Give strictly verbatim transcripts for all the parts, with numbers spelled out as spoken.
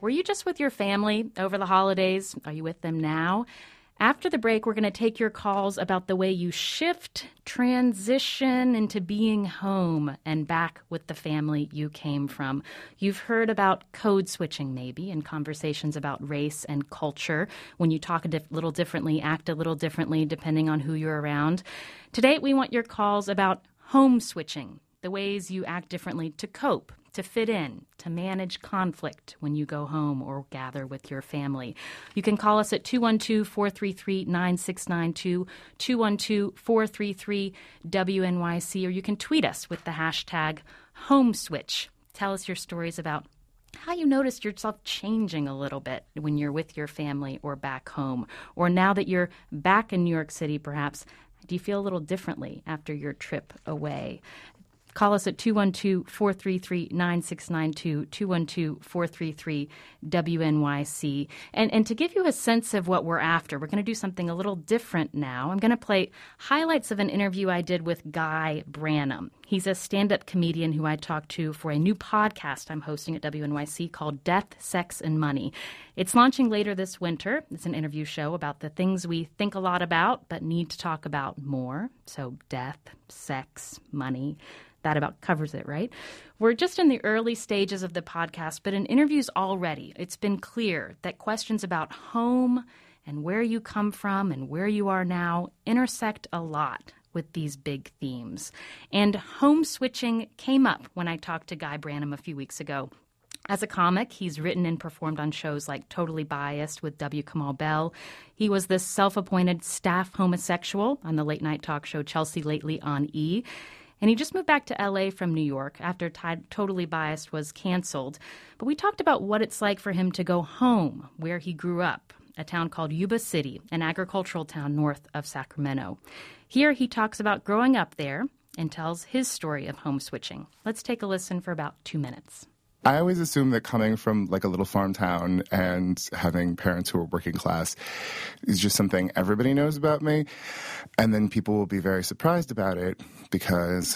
Were you just with your family over the holidays? Are you with them now? After the break, we're going to take your calls about the way you shift, transition into being home and back with the family you came from. You've heard about code switching, maybe, in conversations about race and culture, when you talk a dif- little differently, act a little differently, depending on who you're around. Today, we want your calls about home switching, the ways you act differently to cope, to fit in, to manage conflict when you go home or gather with your family. You can call us at two one two, four three three, nine six nine two, two one two, four three three, W N Y C, or you can tweet us with the hashtag HomeSwitch. Tell us your stories about how you noticed yourself changing a little bit when you're with your family or back home, or now that you're back in New York City, perhaps, do you feel a little differently after your trip away? Call us at two one two, four three three, nine six nine two, two one two, four three three, W N Y C. And, and to give you a sense of what we're after, we're going to do something a little different now. I'm going to play highlights of an interview I did with Guy Branum. He's a stand-up comedian who I talked to for a new podcast I'm hosting at W N Y C called Death, Sex, and Money. It's launching later this winter. It's an interview show about the things we think a lot about but need to talk about more. So death, sex, money. That about covers it, right? We're just in the early stages of the podcast, but in interviews already, it's been clear that questions about home and where you come from and where you are now intersect a lot with these big themes. And home switching came up when I talked to Guy Branum a few weeks ago. As a comic, he's written and performed on shows like Totally Biased with W. Kamau Bell. He was the self-appointed staff homosexual on the late-night talk show Chelsea Lately on E! And he just moved back to L A from New York after T- Totally Biased was canceled. But we talked about what it's like for him to go home, where he grew up, a town called Yuba City, an agricultural town north of Sacramento. Here he talks about growing up there and tells his story of home switching. Let's take a listen for about two minutes. I always assume that coming from like a little farm town and having parents who are working class is just something everybody knows about me. And then people will be very surprised about it because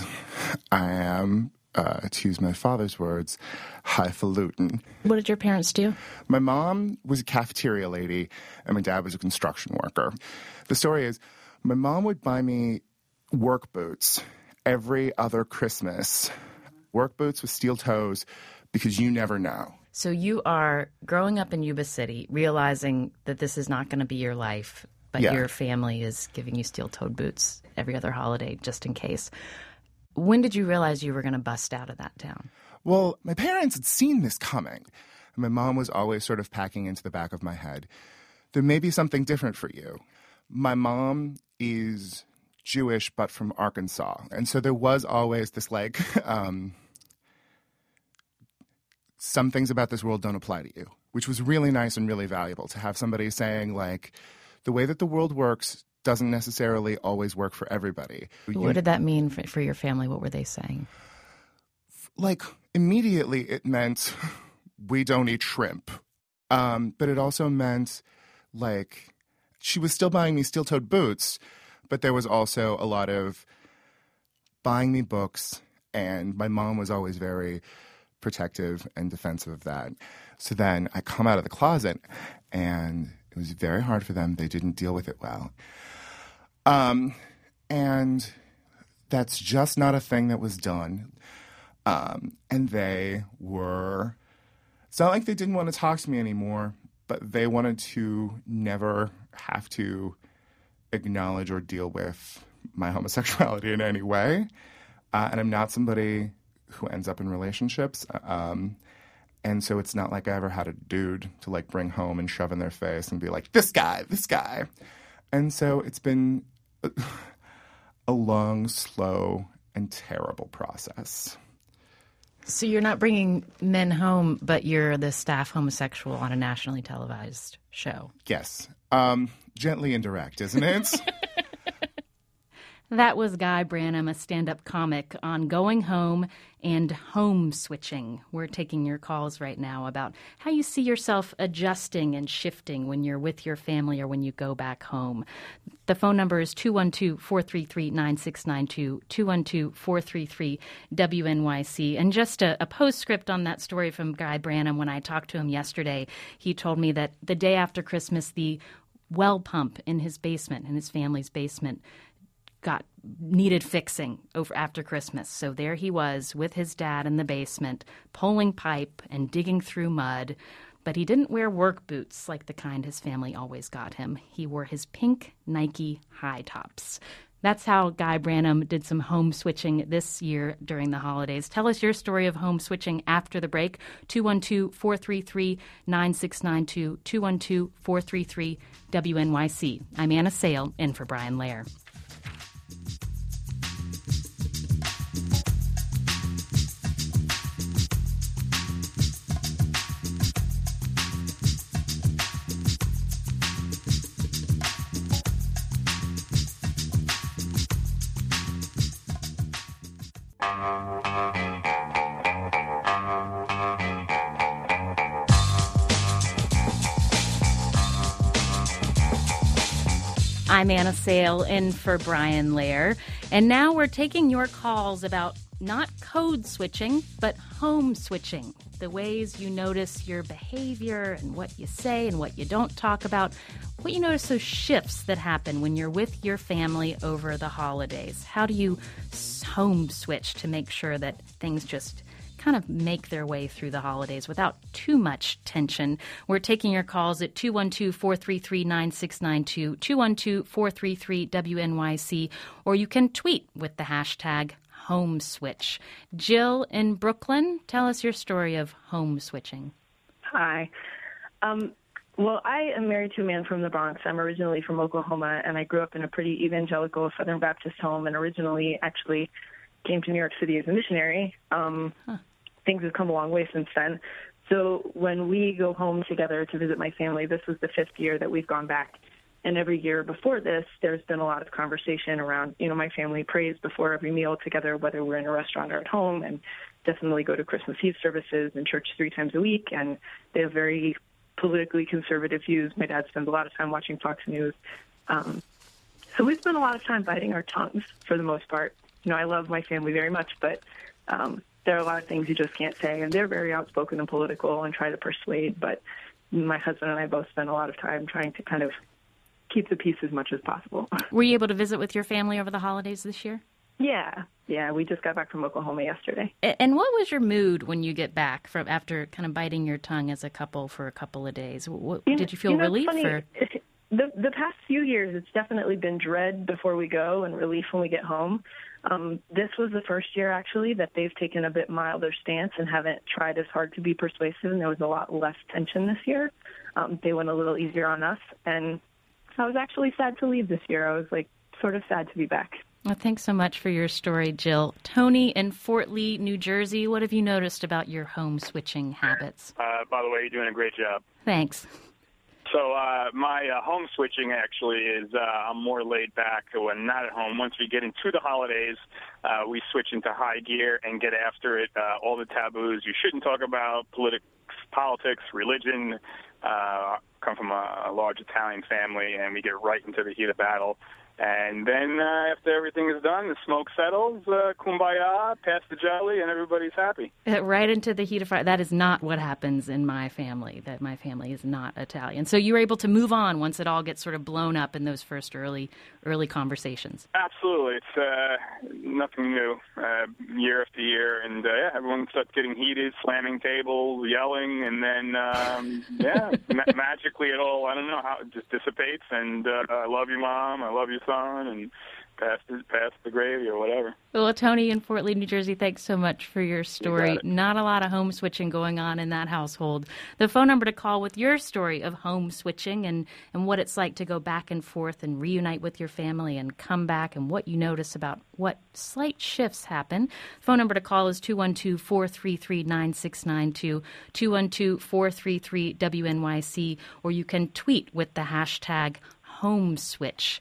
I am, uh, to use my father's words, highfalutin. What did your parents do? My mom was a cafeteria lady and my dad was a construction worker. The story is my mom would buy me work boots every other Christmas. Work boots with steel toes, because you never know. So you are growing up in Yuba City, realizing that this is not going to be your life, but yeah. your family is giving you steel-toed boots every other holiday, just in case. When did you realize you were going to bust out of that town? Well, my parents had seen this coming. And my mom was always sort of packing into the back of my head, there may be something different for you. My mom is Jewish, but from Arkansas. And so there was always this, like... um, some things about this world don't apply to you, which was really nice and really valuable to have somebody saying, like, the way that the world works doesn't necessarily always work for everybody. What you, did that mean for, for your family? What were they saying? Like, immediately it meant we don't eat shrimp. Um, but it also meant, like, she was still buying me steel-toed boots, but there was also a lot of buying me books, and my mom was always very protective and defensive of that. So then I come out of the closet, and it was very hard for them. They didn't deal with it well. Um, and that's just not a thing that was done. Um, and they were, it's not like they didn't want to talk to me anymore, but they wanted to never have to acknowledge or deal with my homosexuality in any way. Uh, and I'm not somebody who ends up in relationships. Um, and so it's not like I ever had a dude to like bring home and shove in their face and be like, this guy, this guy. And so it's been a, a long, slow, and terrible process. So you're not bringing men home, but you're the staff homosexual on a nationally televised show. Yes. Um, gently indirect, isn't it? That was Guy Branum, a stand-up comic, on going home and home switching. We're taking your calls right now about how you see yourself adjusting and shifting when you're with your family or when you go back home. The phone number is two one two, four three three, nine six nine two, two one two, four three three, W N Y C. And just a, a postscript on that story from Guy Branum, when I talked to him yesterday, he told me that the day after Christmas, the well pump in his basement, in his family's basement, got needed fixing over after Christmas. So there he was with his dad in the basement, pulling pipe and digging through mud. But he didn't wear work boots like the kind his family always got him. He wore his pink Nike high tops. That's how Guy Branum did some home switching this year during the holidays. Tell us your story of home switching after the break. two one two, four three three, nine six nine two, two one two, four three three, W N Y C. I'm Anna Sale, in for Brian Lair. I'm Anna Sale, in for Brian Lair. And now we're taking your calls about not code switching, but home switching. The ways you notice your behavior and what you say and what you don't talk about. What you notice, those shifts that happen when you're with your family over the holidays. How do you home switch to make sure that things just kind of make their way through the holidays without too much tension? We're taking your calls at two one two, four three three, nine six nine two, two one two, four three three, W N Y C, or you can tweet with the hashtag home switch. Jill in Brooklyn, tell us your story of home switching. Hi. Um, well, I am married to a man from the Bronx. I'm originally from Oklahoma, and I grew up in a pretty evangelical Southern Baptist home, and originally actually came to New York City as a missionary. Um, huh. Things have come a long way since then. So when we go home together to visit my family, this was the fifth year that we've gone back. And every year before this, there's been a lot of conversation around, you know, my family prays before every meal together, whether we're in a restaurant or at home, and definitely go to Christmas Eve services and church three times a week. And they have very politically conservative views. My dad spends a lot of time watching Fox News. Um, so we spend a lot of time biting our tongues for the most part. You know, I love my family very much, but um, there are a lot of things you just can't say. And they're very outspoken and political and try to persuade. But my husband and I both spend a lot of time trying to kind of keep the peace as much as possible. Were you able to visit with your family over the holidays this year? Yeah. Yeah, we just got back from Oklahoma yesterday. And what was your mood when you get back from after kind of biting your tongue as a couple for a couple of days? What, you did you feel you know, relief? Funny, or? The, the past few years, it's definitely been dread before we go and relief when we get home. Um, this was the first year, actually, that they've taken a bit milder stance and haven't tried as hard to be persuasive, and there was a lot less tension this year. Um, they went a little easier on us, and I was actually sad to leave this year. I was, like, sort of sad to be back. Well, thanks so much for your story, Jill. Tony in Fort Lee, New Jersey, what have you noticed about your home switching habits? Uh, by the way, you're doing a great job. Thanks. So uh, my uh, home switching actually is uh, I'm more laid back when not at home. Once we get into the holidays, uh, we switch into high gear and get after it. Uh, all the taboos you shouldn't talk about, politi- politics, religion. Uh, come from a, a large Italian family, and we get right into the heat of battle. And then uh, after everything is done, the smoke settles, uh, kumbaya, pass the jelly, and everybody's happy. Right into the heat of fire. That is not what happens in my family. That my family is not Italian. So you were able to move on once it all gets sort of blown up in those first early early conversations. Absolutely. It's uh, nothing new, uh, year after year. And, uh, yeah, everyone starts getting heated, slamming tables, yelling, and then, um, yeah, ma- magically it all, I don't know, how it just dissipates. And uh, I love you, Mom. I love you, son, and pass the, pass the gravy or whatever. Well, Tony in Fort Lee, New Jersey, thanks so much for your story. You Not a lot of home switching going on in that household. The phone number to call with your story of home switching and, and what it's like to go back and forth and reunite with your family and come back and what you notice about what slight shifts happen. Phone number to call is two one two, four three three, nine six nine two, two one two, four three three, W N Y C, or you can tweet with the hashtag home switch.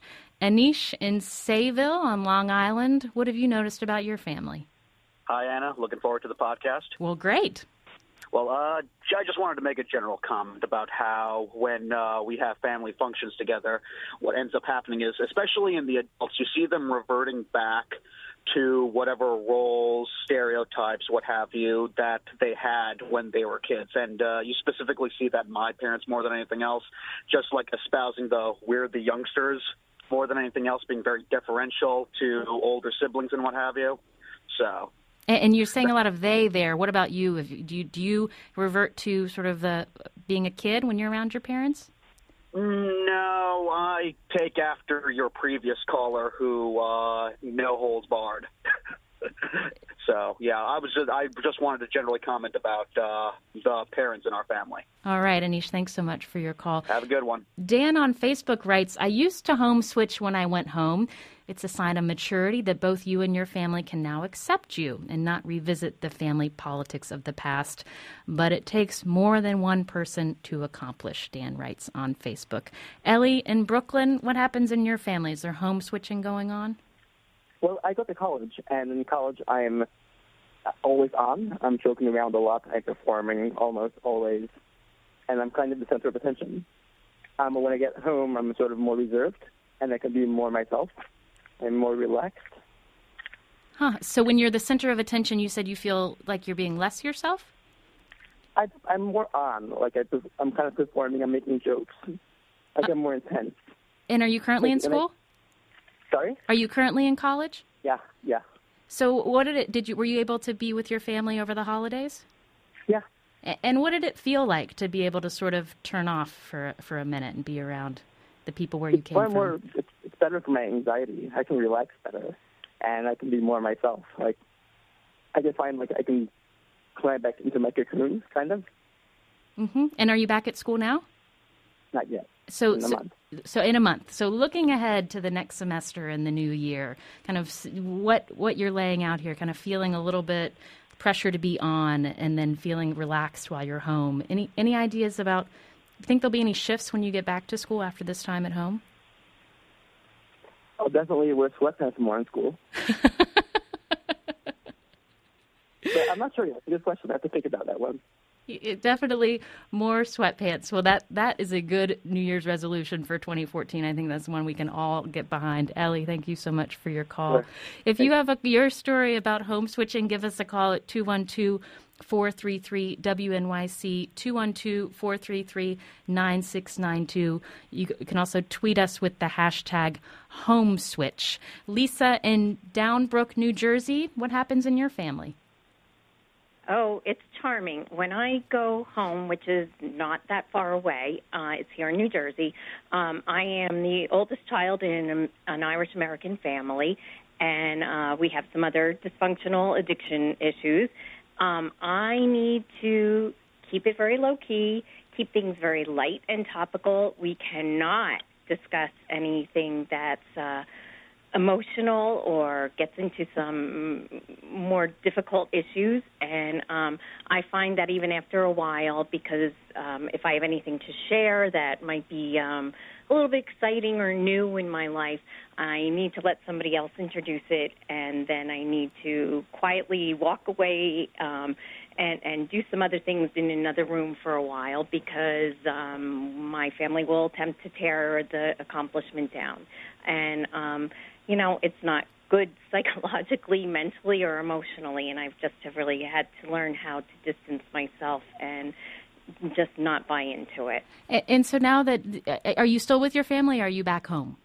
Anish in Sayville on Long Island, what have you noticed about your family? Hi, Anna. Looking forward to the podcast. Well, great. Well, uh, I just wanted to make a general comment about how when uh, we have family functions together, what ends up happening is, especially in the adults, you see them reverting back to whatever roles, stereotypes, what have you, that they had when they were kids. And uh, you specifically see that in my parents more than anything else, just like espousing the we're the youngsters more than anything else, being very deferential to older siblings and what have you. So... And you're saying a lot of they there. What about you? Do you do you revert to sort of the being a kid when you're around your parents? No, I take after your previous caller, who uh, no holds barred. So yeah, I was just, I just wanted to generally comment about uh, the parents in our family. All right, Anish, thanks so much for your call. Have a good one. Dan on Facebook writes, I used to home switch when I went home. It's a sign of maturity that both you and your family can now accept you and not revisit the family politics of the past. But it takes more than one person to accomplish, Dan writes on Facebook. Ellie in Brooklyn, what happens in your family? Is there home switching going on? Well, I go to college, and in college I'm always on. I'm joking around a lot. I'm performing almost always, and I'm kind of the center of attention. Um, but when I get home, I'm sort of more reserved, and I can be more myself and more relaxed. Huh. So when you're the center of attention, you said you feel like you're being less yourself? I, I'm more on. Like I, I'm kind of performing. I'm making jokes. Like uh, I'm more intense. And are you currently like, in school? I, sorry? Are you currently in college? Yeah, yeah. So what did it, did you, were you able to be with your family over the holidays? Yeah. And what did it feel like to be able to sort of turn off for for a minute and be around the people where you came more, from? More, it's, it's better for my anxiety. I can relax better, and I can be more myself. Like, I can find, like, I can climb back into my cocoon, kind of. Mm-hmm. And are you back at school now? Not yet. So, in a so, month. so in a month. So looking ahead to the next semester and the new year, kind of what what you're laying out here, kind of feeling a little bit pressure to be on and then feeling relaxed while you're home. Any any ideas about, think there'll be any shifts when you get back to school after this time at home? I'll definitely wear sweatpants more in school. But I'm not sure yet. It's a good question. I have to think about that one. It, definitely more sweatpants. Well, that, that is a good New Year's resolution for twenty fourteen. I think that's one we can all get behind. Ellie, thank you so much for your call. Sure. If you have a, your story about home switching, give us a call at two one two, four three three, W N Y C, two one two, four three three, nine six nine two. You can also tweet us with the hashtag HomeSwitch. Lisa in Downbrook, New Jersey, what happens in your family? Oh, it's charming. When I go home, which is not that far away, uh, it's here in New Jersey, um, I am the oldest child in an Irish-American family, and uh, we have some other dysfunctional addiction issues. Um, I need to keep it very low-key, keep things very light and topical. We cannot discuss anything that's uh, emotional or gets into some more difficult issues. And um, I find that even after a while, because um, if I have anything to share that might be um, a little bit exciting or new in my life, I need to let somebody else introduce it, and then I need to quietly walk away um, and, and do some other things in another room for a while, because um, my family will attempt to tear the accomplishment down. And um, you know, it's not good psychologically, mentally, or emotionally, and I've just have really had to learn how to distance myself and just not buy into it. And, and so now that, are you still with your family, or are you back home?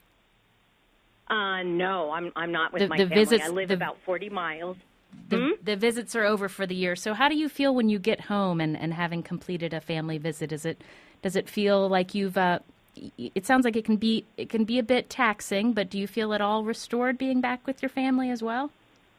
Uh, no, I'm I'm not with the, my the family. Visits, I live the, about forty miles. The, hmm? the visits are over for the year. So how do you feel when you get home and, and having completed a family visit? Is it, does it feel like you've... Uh, it sounds like it can be it can be a bit taxing, but do you feel at all restored being back with your family as well?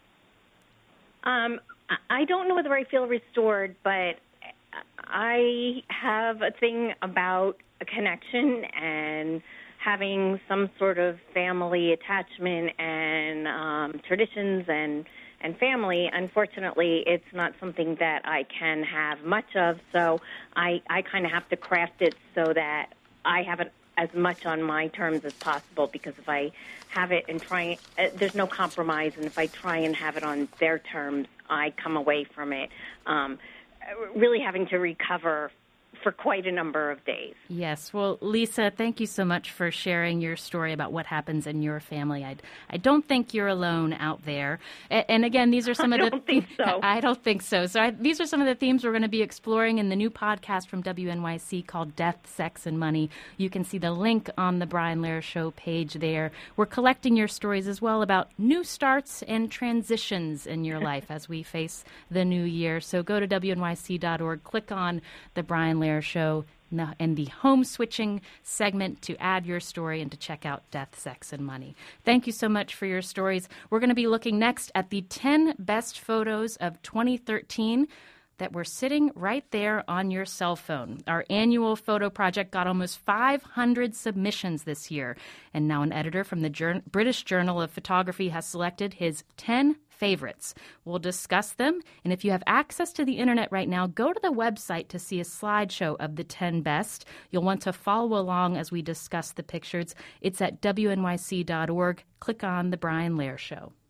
Um, I don't know whether I feel restored, but I have a thing about a connection and having some sort of family attachment and um, traditions and, and family. Unfortunately, it's not something that I can have much of, so I, I kind of have to craft it so that I have a, as much on my terms as possible, because if I have it and try, uh, there's no compromise, and if I try and have it on their terms, I come away from it um, really having to recover for quite a number of days. Yes. Well, Lisa, thank you so much for sharing your story about what happens in your family. I, I don't think you're alone out there. And, and again, these are some I of the... I don't think so. I don't think so. So I, these are some of the themes we're going to be exploring in the new podcast from W N Y C called Death, Sex, and Money. You can see the link on the Brian Lehrer Show page there. We're collecting your stories as well about new starts and transitions in your life as we face the new year. So go to W N Y C dot org, click on the Brian Lehrer Show and the home switching segment to add your story and to check out Death, Sex, and Money. Thank you so much for your stories. We're going to be looking next at the ten best photos of twenty thirteen that were sitting right there on your cell phone. Our annual photo project got almost five hundred submissions this year, and now an editor from the Jour- British Journal of Photography has selected his ten favorites. We'll discuss them, and if you have access to the internet right now, go to the website to see a slideshow of the ten best. You'll want to follow along as we discuss the pictures. It's at W N Y C dot org. Click on The Brian Lehrer Show.